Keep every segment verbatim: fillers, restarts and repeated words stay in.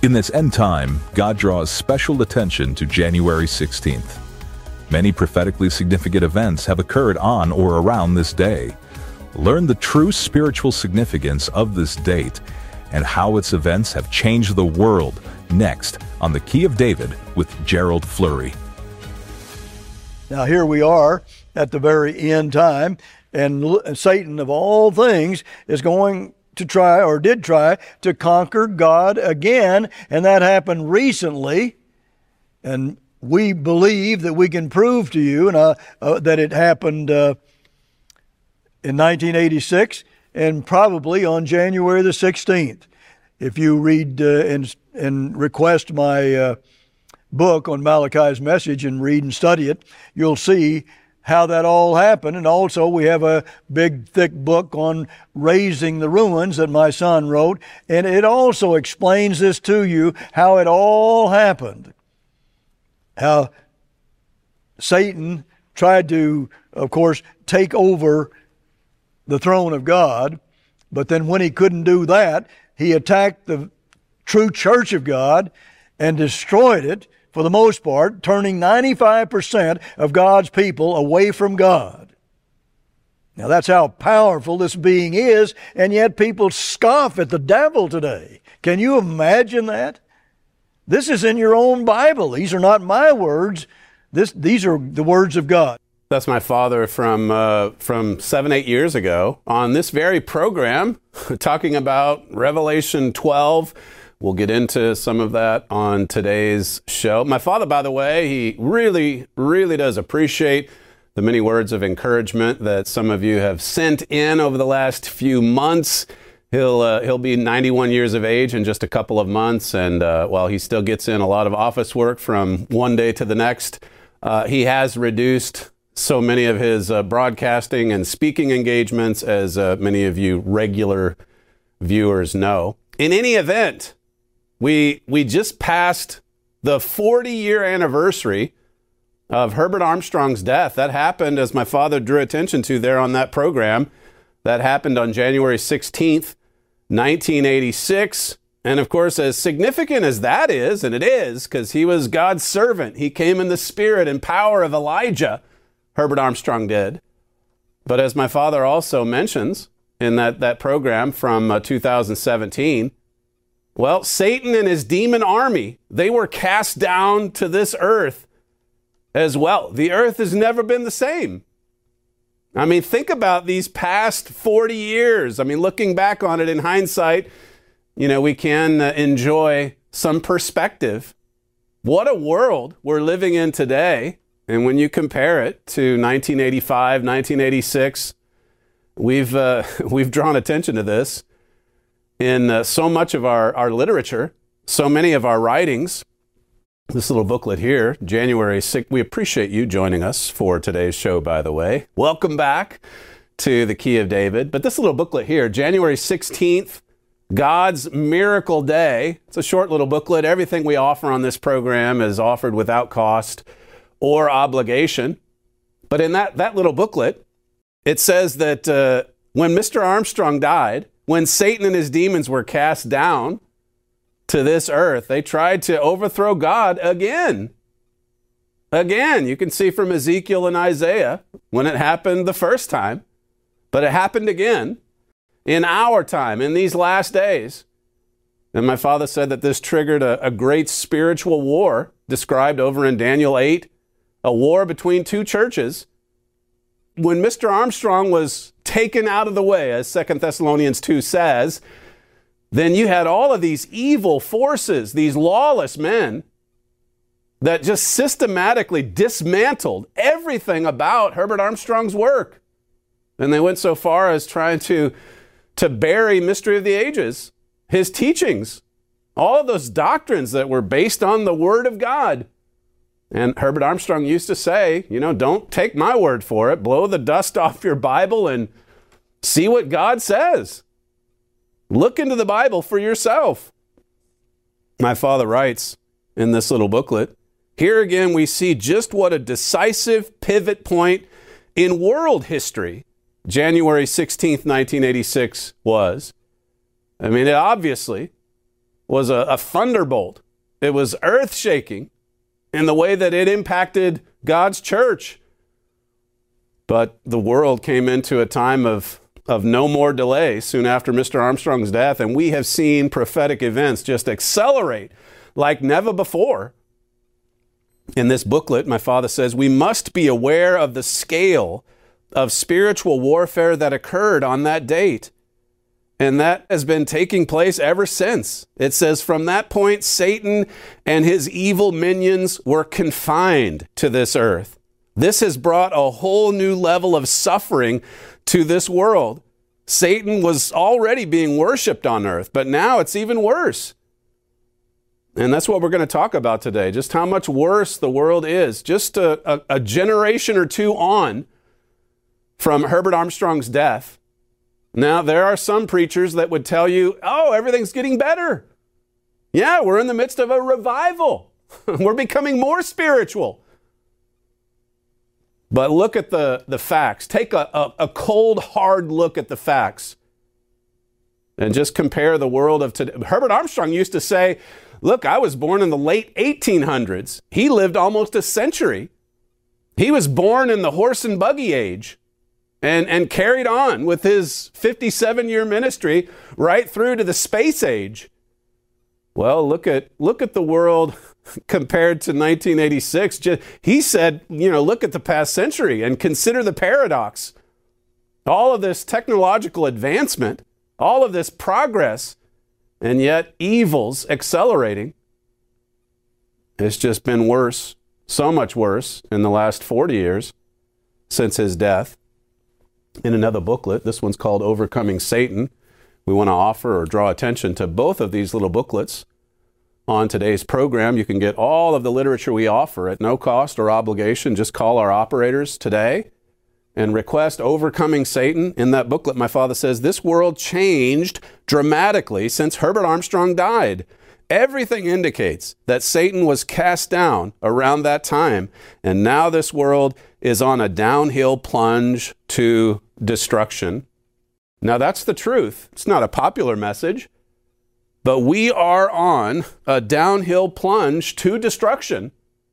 In this end time, God draws special attention to January sixteenth. Many prophetically significant events have occurred on or around this day. Learn the true spiritual significance of this date and how its events have changed the world next on The Key of David with Gerald Flurry. Now here we are at the very end time, and Satan of all things is going to try, or did try, to conquer God again, and that happened recently, and we believe that we can prove to you and uh, uh, that it happened uh, in nineteen eighty-six, and probably on January the sixteenth. If you read uh, and, and request my uh, book on Malachi's message and read and study it, you'll see how that all happened. And also we have a big thick book on raising the ruins that my son wrote, and it also explains this to you, how it all happened. How Satan tried to, of course, take over the throne of God, but then when he couldn't do that, he attacked the true church of God and destroyed it for the most part, turning ninety-five percent of God's people away from God. Now that's how powerful this being is, and yet people scoff at the devil today. Can you imagine that? This is in your own Bible. These are not my words. This, these are the words of God. That's my father from uh, from seven, eight years ago on this very program, talking about Revelation twelve. We'll get into some of that on today's show. My father, by the way, he really, really does appreciate the many words of encouragement that some of you have sent in over the last few months. He'll uh, he'll be ninety-one years of age in just a couple of months, and uh, while he still gets in a lot of office work from one day to the next, uh, he has reduced so many of his uh, broadcasting and speaking engagements, as uh, many of you regular viewers know. In any event, we we just passed the forty-year anniversary of Herbert Armstrong's death. That happened, as my father drew attention to there on that program, that happened on January sixteenth, nineteen eighty-six. And of course, as significant as that is, and it is, because he was God's servant, he came in the spirit and power of Elijah, Herbert Armstrong did. But as my father also mentions in that, that program from uh, two thousand seventeen, well, Satan and his demon army, they were cast down to this earth as well. The earth has never been the same. I mean, think about these past forty years. I mean, looking back on it in hindsight, you know, we can uh, enjoy some perspective. What a world we're living in today. And when you compare it to nineteen eighty-five, nineteen eighty-six, we've uh, we've drawn attention to this in uh, so much of our, our literature, so many of our writings. This little booklet here, January sixth, we appreciate you joining us for today's show, by the way. Welcome back to The Key of David. But this little booklet here, January sixteenth, God's Miracle Day. It's a short little booklet. Everything we offer on this program is offered without cost or obligation. But in that, that little booklet, it says that uh, when Mister Armstrong died, when Satan and his demons were cast down to this earth, they tried to overthrow God again. Again, you can see from Ezekiel and Isaiah when it happened the first time, but it happened again in our time, in these last days. And my father said that this triggered a, a great spiritual war described over in Daniel eight, a war between two churches. When Mister Armstrong was taken out of the way, as Second Thessalonians two says, then you had all of these evil forces, these lawless men that just systematically dismantled everything about Herbert Armstrong's work. And they went so far as trying to, to bury Mystery of the Ages, his teachings, all of those doctrines that were based on the Word of God. And Herbert Armstrong used to say, you know, don't take my word for it. Blow the dust off your Bible and see what God says. Look into the Bible for yourself. My father writes in this little booklet, here again we see just what a decisive pivot point in world history January sixteenth, nineteen eighty-six was. I mean, it obviously, was a, a thunderbolt. It was earth-shaking in the way that it impacted God's church. But the world came into a time of, of no more delay soon after Mister Armstrong's death, and we have seen prophetic events just accelerate like never before. In this booklet, my father says, we must be aware of the scale of spiritual warfare that occurred on that date. And that has been taking place ever since. It says, from that point, Satan and his evil minions were confined to this earth. This has brought a whole new level of suffering to this world. Satan was already being worshiped on earth, but now it's even worse. And that's what we're going to talk about today, just how much worse the world is. Just a, a, a generation or two on from Herbert Armstrong's death. Now, there are some preachers that would tell you, oh, everything's getting better. Yeah, we're in the midst of a revival. We're becoming more spiritual. But look at the, the facts. Take a, a, a cold, hard look at the facts. And just compare the world of today. Herbert Armstrong used to say, look, I was born in the late eighteen hundreds. He lived almost a century. He was born in the horse and buggy age and, and carried on with his fifty-seven-year ministry right through to the space age. Well, look at look at the world compared to nineteen eighty-six. He said, you know, look at the past century and consider the paradox. All of this technological advancement, all of this progress, and yet evils accelerating. It's just been worse, so much worse in the last forty years since his death. In another booklet, this one's called Overcoming Satan. We want to offer or draw attention to both of these little booklets on today's program. You can get all of the literature we offer at no cost or obligation. Just call our operators today and request Overcoming Satan. In that booklet, my father says, this world changed dramatically since Herbert Armstrong died. Everything indicates that Satan was cast down around that time, and now this world is on a downhill plunge to destruction. Now, that's the truth. It's not a popular message, but we are on a downhill plunge to destruction.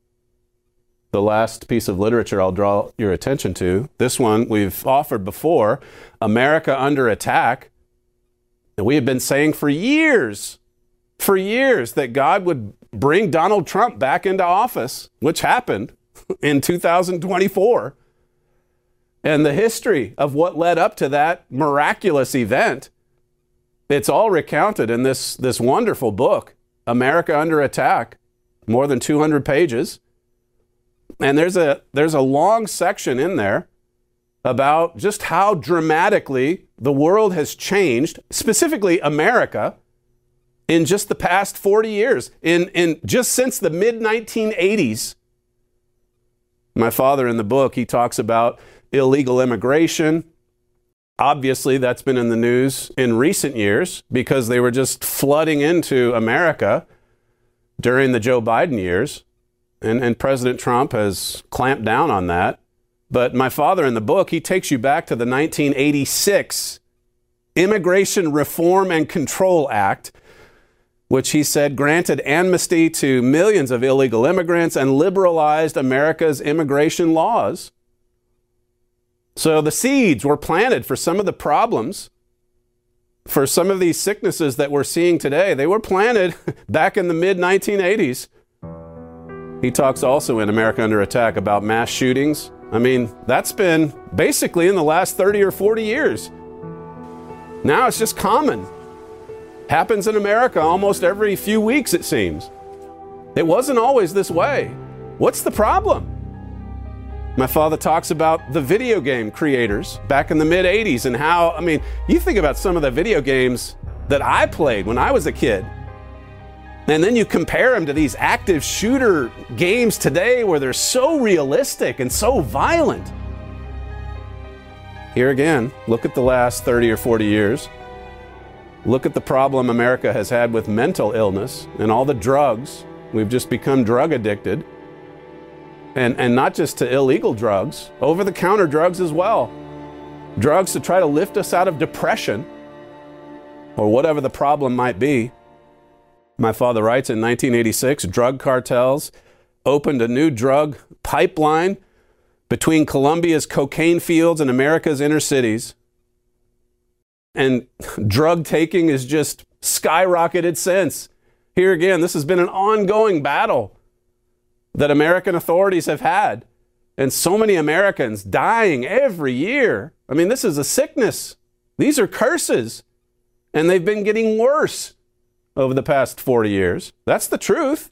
The last piece of literature I'll draw your attention to, this one we've offered before, America Under Attack. And we have been saying for years, for years, that God would bring Donald Trump back into office, which happened in two thousand twenty-four. And the history of what led up to that miraculous event, it's all recounted in this, this wonderful book, America Under Attack, more than two hundred pages. And there's a there's a long section in there about just how dramatically the world has changed, specifically America, in just the past forty years, in, in just since the mid nineteen eighties. My father in the book, he talks about illegal immigration. Obviously, that's been in the news in recent years because they were just flooding into America during the Joe Biden years. And, and President Trump has clamped down on that. But my father in the book, he takes you back to the nineteen eighty-six Immigration Reform and Control Act, which he said granted amnesty to millions of illegal immigrants and liberalized America's immigration laws. So the seeds were planted for some of the problems, for some of these sicknesses that we're seeing today. They were planted back in the mid nineteen eighties. He talks also in America Under Attack about mass shootings. I mean, that's been basically in the last thirty or forty years. Now it's just common. Happens in America almost every few weeks, it seems. It wasn't always this way. What's the problem? My father talks about the video game creators back in the mid eighties and how, I mean, you think about some of the video games that I played when I was a kid. And then you compare them to these active shooter games today where they're so realistic and so violent. Here again, look at the last thirty or forty years. Look at the problem America has had with mental illness and all the drugs. We've just become drug addicted. And, and not just to illegal drugs, over-the-counter drugs as well. Drugs to try to lift us out of depression or whatever the problem might be. My father writes in nineteen eighty-six, drug cartels opened a new drug pipeline between Colombia's cocaine fields and America's inner cities. And drug taking has just skyrocketed since. Here again, this has been an ongoing battle that American authorities have had. And so many Americans dying every year. I mean, this is a sickness. These are curses. And they've been getting worse over the past forty years. That's the truth.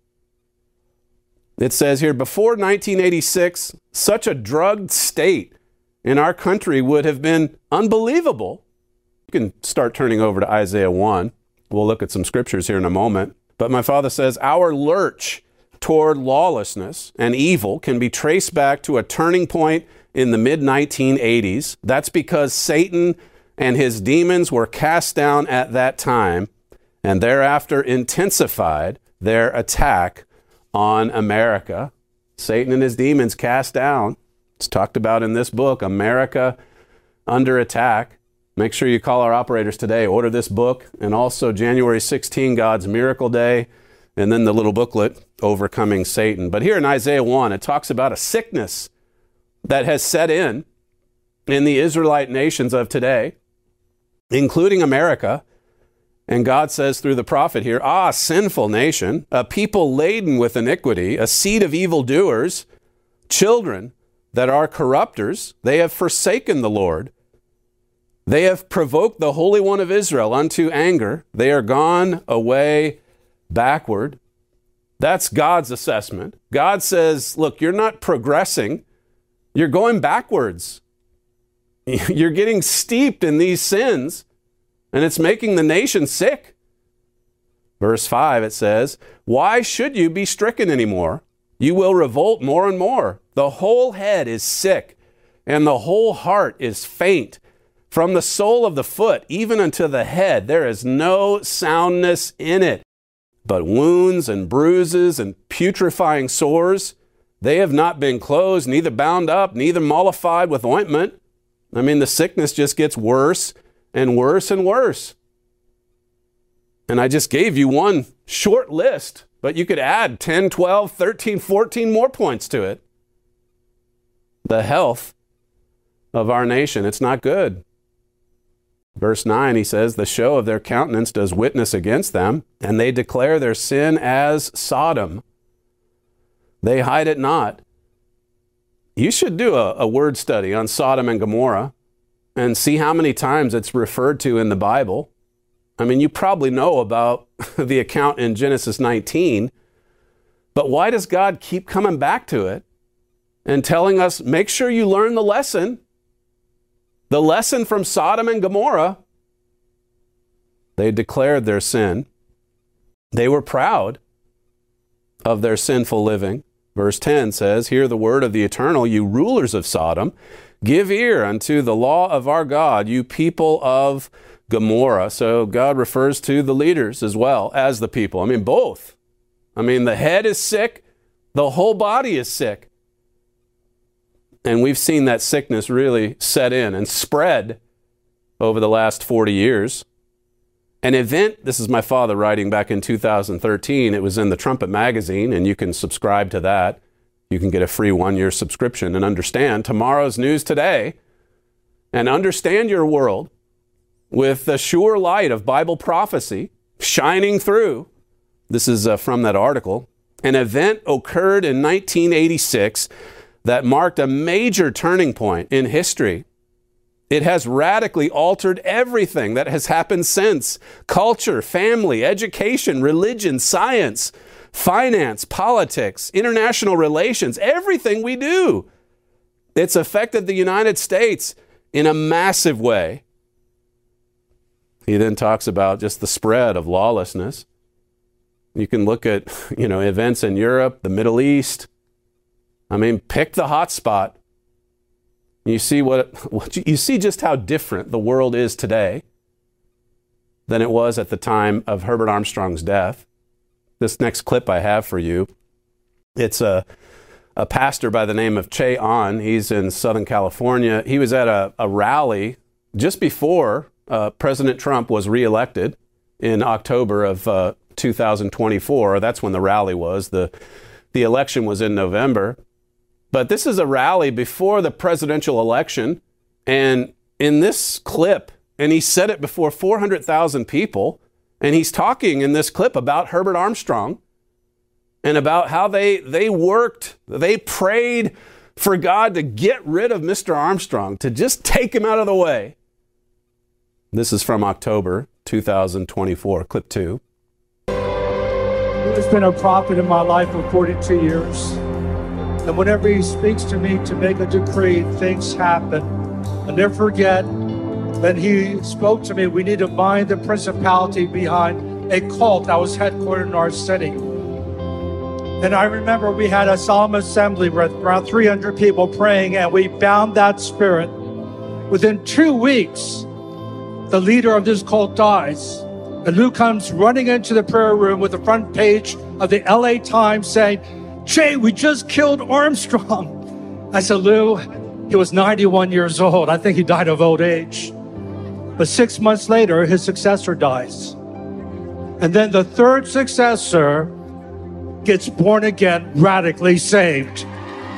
It says here, before nineteen eighty-six, such a drugged state in our country would have been unbelievable. You can start turning over to Isaiah one. We'll look at some scriptures here in a moment. But my father says, our lurch toward lawlessness and evil can be traced back to a turning point in the mid nineteen eighties. That's because Satan and his demons were cast down at that time and thereafter intensified their attack on America. Satan and his demons cast down. It's talked about in this book, America Under Attack. Make sure you call our operators today. Order this book, and also January sixteenth, God's Miracle Day, and then the little booklet, Overcoming Satan. But here in Isaiah one, it talks about a sickness that has set in in the Israelite nations of today, including America. And God says through the prophet here, ah, sinful nation, a people laden with iniquity, a seed of evildoers, children that are corrupters, they have forsaken the Lord. They have provoked the Holy One of Israel unto anger. They are gone away backward. That's God's assessment. God says, look, you're not progressing. You're going backwards. You're getting steeped in these sins, and it's making the nation sick. Verse five, it says, why should you be stricken anymore? You will revolt more and more. The whole head is sick, and the whole heart is faint. From the sole of the foot even unto the head, there is no soundness in it, but wounds and bruises and putrefying sores. They have not been closed, neither bound up, neither mollified with ointment. I mean, the sickness just gets worse and worse and worse. And I just gave you one short list, but you could add ten, twelve, thirteen, fourteen more points to it. The health of our nation, it's not good. Verse nine, he says, the show of their countenance does witness against them, and they declare their sin as Sodom. They hide it not. You should do a, a word study on Sodom and Gomorrah and see how many times it's referred to in the Bible. I mean, you probably know about the account in Genesis nineteen, but why does God keep coming back to it and telling us, make sure you learn the lesson? The lesson from Sodom and Gomorrah. They declared their sin. They were proud of their sinful living. Verse ten says, hear the word of the Eternal, you rulers of Sodom. Give ear unto the law of our God, you people of Gomorrah. So God refers to the leaders as well as the people. I mean, both. I mean, the head is sick. The whole body is sick. And we've seen that sickness really set in and spread over the last forty years. An event, this is my father writing back in two thousand thirteen. It was in the Trumpet magazine, and you can subscribe to that. You can get a free one-year subscription and understand tomorrow's news today and understand your world with the sure light of Bible prophecy shining through. This is uh, from that article. An event occurred in nineteen eighty-six that marked a major turning point in history. It has radically altered everything that has happened since. Culture, family, education, religion, science, finance, politics, international relations, everything we do. It's affected the United States in a massive way. He then talks about just the spread of lawlessness. You can look at, you know, events in Europe, the Middle East. I mean, pick the hot spot. You see what, what you see just how different the world is today than it was at the time of Herbert Armstrong's death. This next clip I have for you, it's a a pastor by the name of Che Ahn. He's in Southern California. He was at a, a rally just before uh, President Trump was reelected in October of uh, two thousand twenty-four. That's when the rally was. The, the election was in November. But this is a rally before the presidential election. And in this clip, and he said it before four hundred thousand people, and he's talking in this clip about Herbert Armstrong and about how they, they worked, they prayed for God to get rid of Mister Armstrong, to just take him out of the way. This is from October two thousand twenty-four, clip two. He's been a prophet in my life for forty-two years. And whenever he speaks to me to make a decree, things happen. I'll never forget that he spoke to me, we need to bind the principality behind a cult that was headquartered in our city. And I remember we had a solemn assembly with around three hundred people praying, and we bound that spirit. Within two weeks, the leader of this cult dies. And Lou comes running into the prayer room with the front page of the L A Times saying, "Jay, we just killed Armstrong." I said, "Lou, he was ninety-one years old. I think he died of old age." But six months later, his successor dies. And then the third successor gets born again, radically saved.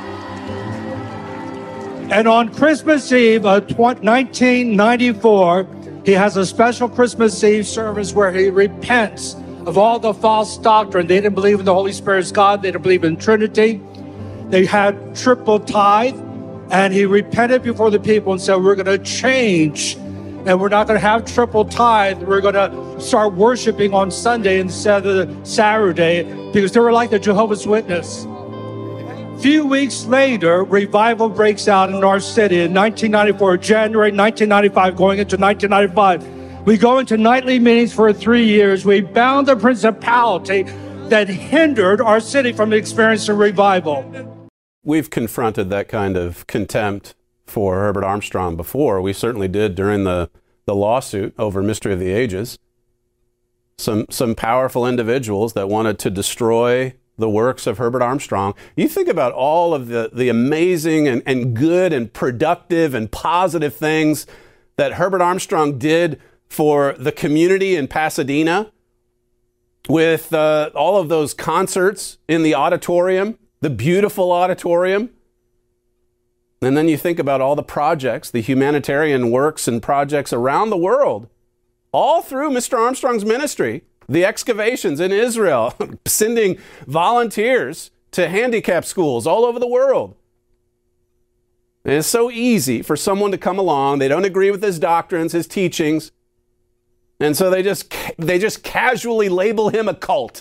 And on Christmas Eve of nineteen ninety-four, he has a special Christmas Eve service where he repents of all the false doctrine. They didn't believe in the Holy Spirit as God. They didn't believe in Trinity. They had triple tithe. And he repented before the people and said, we're going to change. And we're not going to have triple tithe. We're going to start worshiping on Sunday instead of Saturday, because they were like the Jehovah's Witness. A few weeks later, revival breaks out in our city in nineteen ninety-four, January nineteen ninety-five, going into nineteen ninety-five. We go into nightly meetings for three years. We bound the principality that hindered our city from experiencing revival. We've confronted that kind of contempt for Herbert Armstrong before. We certainly did during the, the lawsuit over Mystery of the Ages. Some, some powerful individuals that wanted to destroy the works of Herbert Armstrong. You think about all of the, the amazing and, and good and productive and positive things that Herbert Armstrong did for the community in Pasadena, with uh, all of those concerts in the auditorium, the beautiful auditorium. And then you think about all the projects, the humanitarian works and projects around the world, all through Mister Armstrong's ministry, the excavations in Israel, sending volunteers to handicap schools all over the world. And it's so easy for someone to come along. They don't agree with his doctrines, his teachings. And so they just, they just casually label him a cult.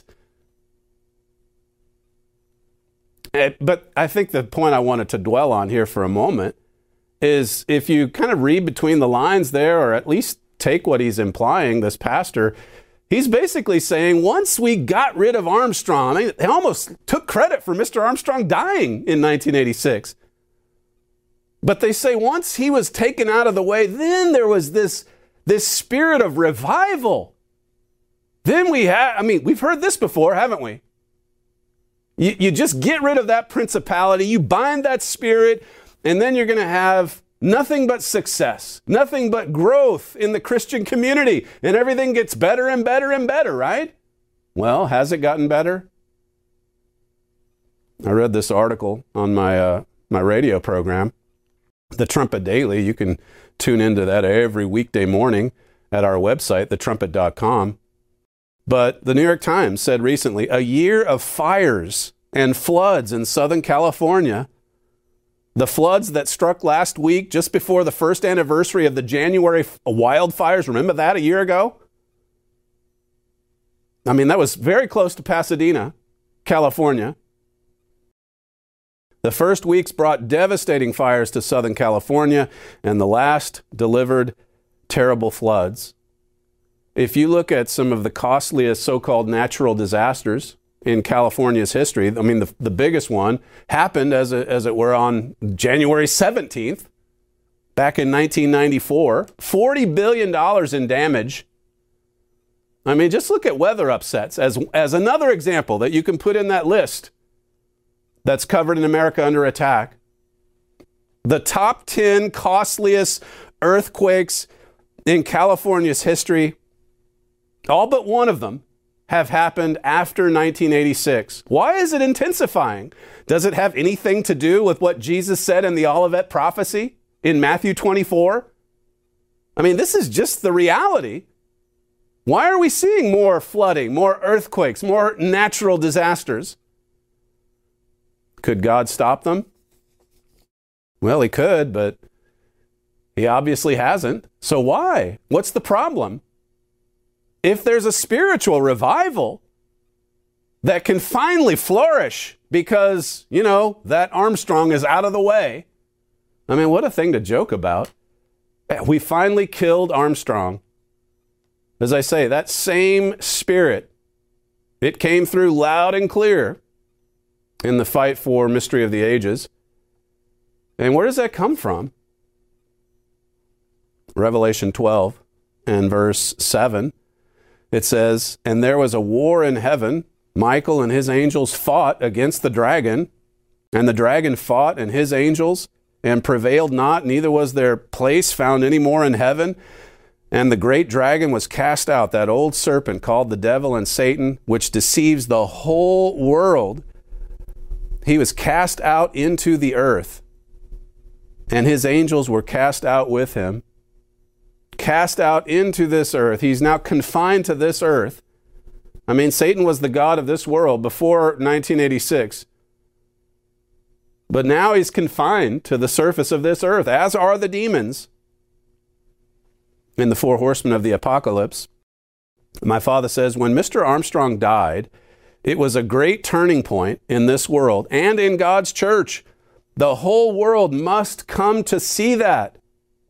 But I think the point I wanted to dwell on here for a moment is, if you kind of read between the lines there, or at least take what he's implying, this pastor, he's basically saying, once we got rid of Armstrong, I mean, they almost took credit for Mister Armstrong dying in nineteen eighty-six. But they say once he was taken out of the way, then there was this, this spirit of revival. Then we had, I mean, we've heard this before, haven't we? You, you just get rid of that principality, you bind that spirit, and then you're going to have nothing but success, nothing but growth in the Christian community, and everything gets better and better and better, right? Well, has it gotten better? I read this article on my uh, my radio program, The Trumpet Daily. You can tune into that every weekday morning at our website, the trumpet dot com. But the New York Times said recently, a year of fires and floods in Southern California. The floods that struck last week, just before the first anniversary of the January wildfires. Remember that a year ago? I mean, that was very close to Pasadena, California. The first weeks brought devastating fires to Southern California, and the last delivered terrible floods. If you look at some of the costliest so-called natural disasters in California's history, I mean, the, the biggest one happened, as, a, as it were, on January seventeenth, back in nineteen ninety-four. forty billion dollars in damage. I mean, just look at weather upsets as, as another example that you can put in that list that's covered in America Under Attack. The top ten costliest earthquakes in California's history, all but one of them have happened after nineteen eighty-six? Why is it intensifying? Does it have anything to do with what Jesus said in the Olivet prophecy in Matthew twenty-four? I mean, this is just the reality. Why are we seeing more flooding, more earthquakes, more natural disasters? Could God stop them? Well, he could, but he obviously hasn't. So why? What's the problem? If there's a spiritual revival that can finally flourish because, you know, that Armstrong is out of the way. I mean, what a thing to joke about. We finally killed Armstrong. As I say, that same spirit, it came through loud and clear in the fight for Mystery of the Ages. And where does that come from? Revelation twelve and verse seven, it says, "And there was a war in heaven. Michael and his angels fought against the dragon, and the dragon fought and his angels, and prevailed not, neither was their place found any more in heaven. And the great dragon was cast out, that old serpent called the devil and Satan, which deceives the whole world. He was cast out into the earth, and his angels were cast out with him." Cast out into this earth. He's now confined to this earth. I mean, Satan was the god of this world before nineteen eighty-six. But now he's confined to the surface of this earth, as are the demons in the four horsemen of the apocalypse. My father says, when Mister Armstrong died, it was a great turning point in this world and in God's church. The whole world must come to see that.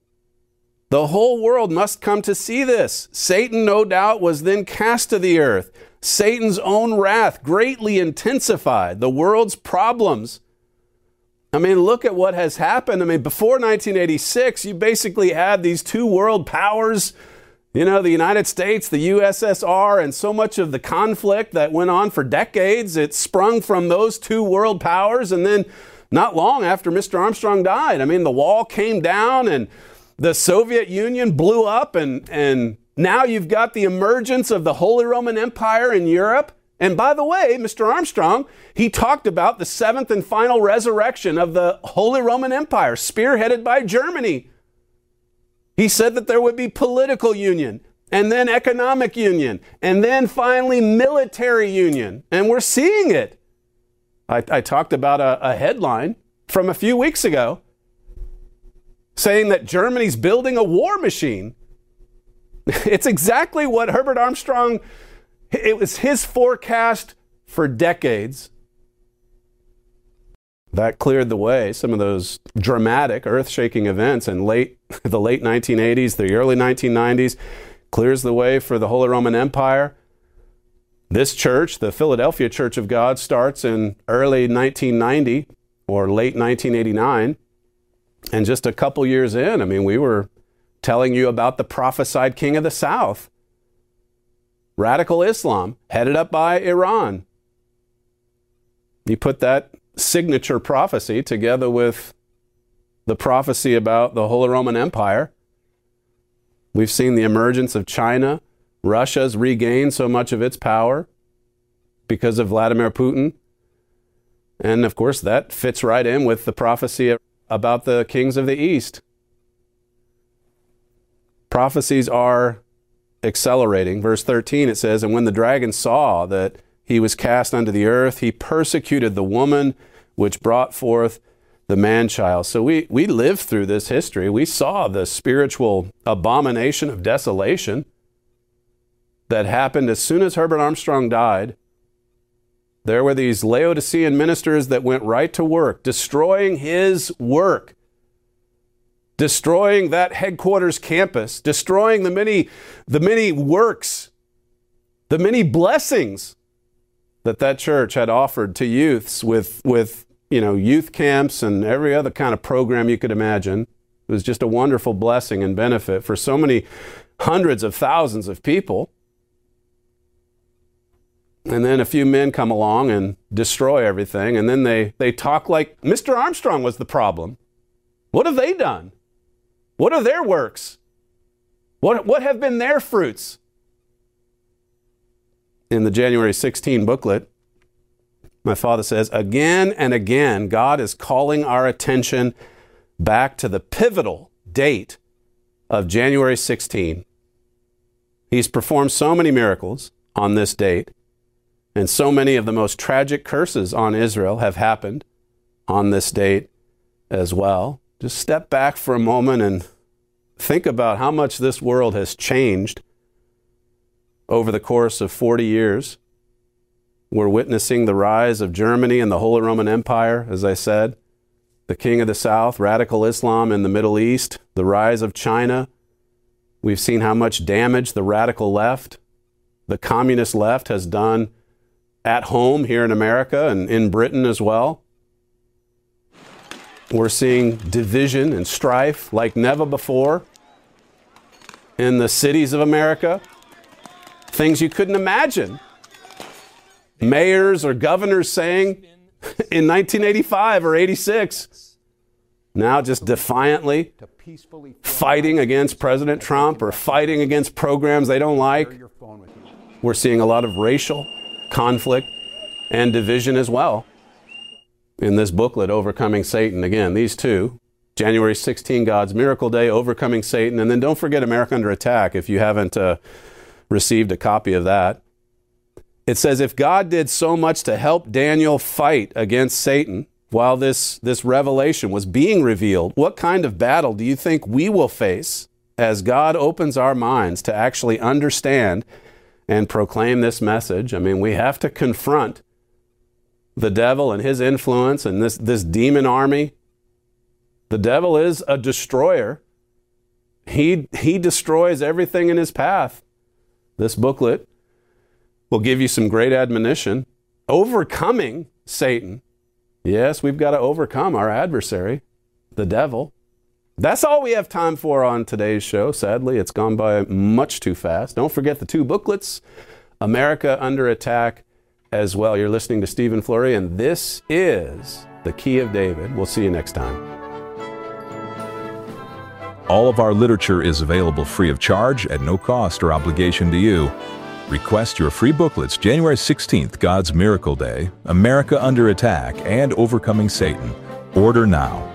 The whole world must come to see this. Satan, no doubt, was then cast to the earth. Satan's own wrath greatly intensified the world's problems. I mean, look at what has happened. I mean, before nineteen eighty-six, you basically had these two world powers, you know, the United States, the U S S R, and so much of the conflict that went on for decades, it sprung from those two world powers. And then not long after Mister Armstrong died, I mean, the wall came down and the Soviet Union blew up, and, and now you've got the emergence of the Holy Roman Empire in Europe. And by the way, Mister Armstrong, he talked about the seventh and final resurrection of the Holy Roman Empire, spearheaded by Germany. He said that there would be political union, and then economic union, and then finally military union. And we're seeing it. I, I talked about a, a headline from a few weeks ago saying that Germany's building a war machine. It's exactly what Herbert Armstrong, it was his forecast for decades. That cleared the way. Some of those dramatic, earth-shaking events in late the late nineteen eighties, the early nineteen nineties, clears the way for the Holy Roman Empire. This church, the Philadelphia Church of God, starts in early nineteen ninety or late nineteen eighty-nine. And just a couple years in, I mean, we were telling you about the prophesied king of the South. Radical Islam, headed up by Iran. You put that signature prophecy together with the prophecy about the Holy Roman Empire. We've seen the emergence of China. Russia's regained so much of its power because of Vladimir Putin. And of course, that fits right in with the prophecy about the kings of the East. Prophecies are accelerating. Verse thirteen, it says, "And when the dragon saw that he was cast unto the earth, he persecuted the woman which brought forth the man-child." So we, we lived through this history. We saw the spiritual abomination of desolation that happened as soon as Herbert Armstrong died. There were these Laodicean ministers that went right to work, destroying his work, destroying that headquarters campus, destroying the many, the many works, the many blessings that that church had offered to youths with, with, you know, youth camps and every other kind of program you could imagine. It was just a wonderful blessing and benefit for so many hundreds of thousands of people. And then a few men come along and destroy everything. And then they, they talk like Mister Armstrong was the problem. What have they done? What are their works? What, what have been their fruits? in the January sixteenth booklet, my father says, again and again, God is calling our attention back to the pivotal date of January sixteenth. He's performed so many miracles on this date, and so many of the most tragic curses on Israel have happened on this date as well. Just step back for a moment and think about how much this world has changed over the course of forty years. We're witnessing the rise of Germany and the Holy Roman Empire, as I said, the King of the South, radical Islam in the Middle East, the rise of China. We've seen how much damage the radical left, the communist left, has done at home here in America and in Britain as well. We're seeing division and strife like never before in the cities of America. Things you couldn't imagine. Mayors or governors saying in nineteen eighty-five or eighty-six, now just defiantly fighting against President Trump or fighting against programs they don't like. We're seeing a lot of racial conflict and division as well in this booklet, Overcoming Satan. Again, these two, January sixteenth, God's Miracle Day, Overcoming Satan, and then don't forget America Under Attack if you haven't uh, received a copy of that. It says, if God did so much to help Daniel fight against Satan while this, this revelation was being revealed, what kind of battle do you think we will face as God opens our minds to actually understand and proclaim this message? I mean, we have to confront the devil and his influence and this, this demon army. The devil is a destroyer. He, he destroys everything in his path. This booklet will give you some great admonition. Overcoming Satan. Yes, we've got to overcome our adversary, the devil. That's all we have time for on today's show. Sadly, it's gone by much too fast. Don't forget the two booklets, America Under Attack as well. You're listening to Stephen Flurry, and this is The Key of David. We'll see you next time. All of our literature is available free of charge at no cost or obligation to you. Request your free booklets, January sixteenth, God's Miracle Day, America Under Attack, and Overcoming Satan. Order now.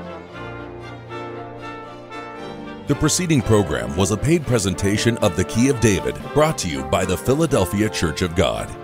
The preceding program was a paid presentation of The Key of David, brought to you by the Philadelphia Church of God.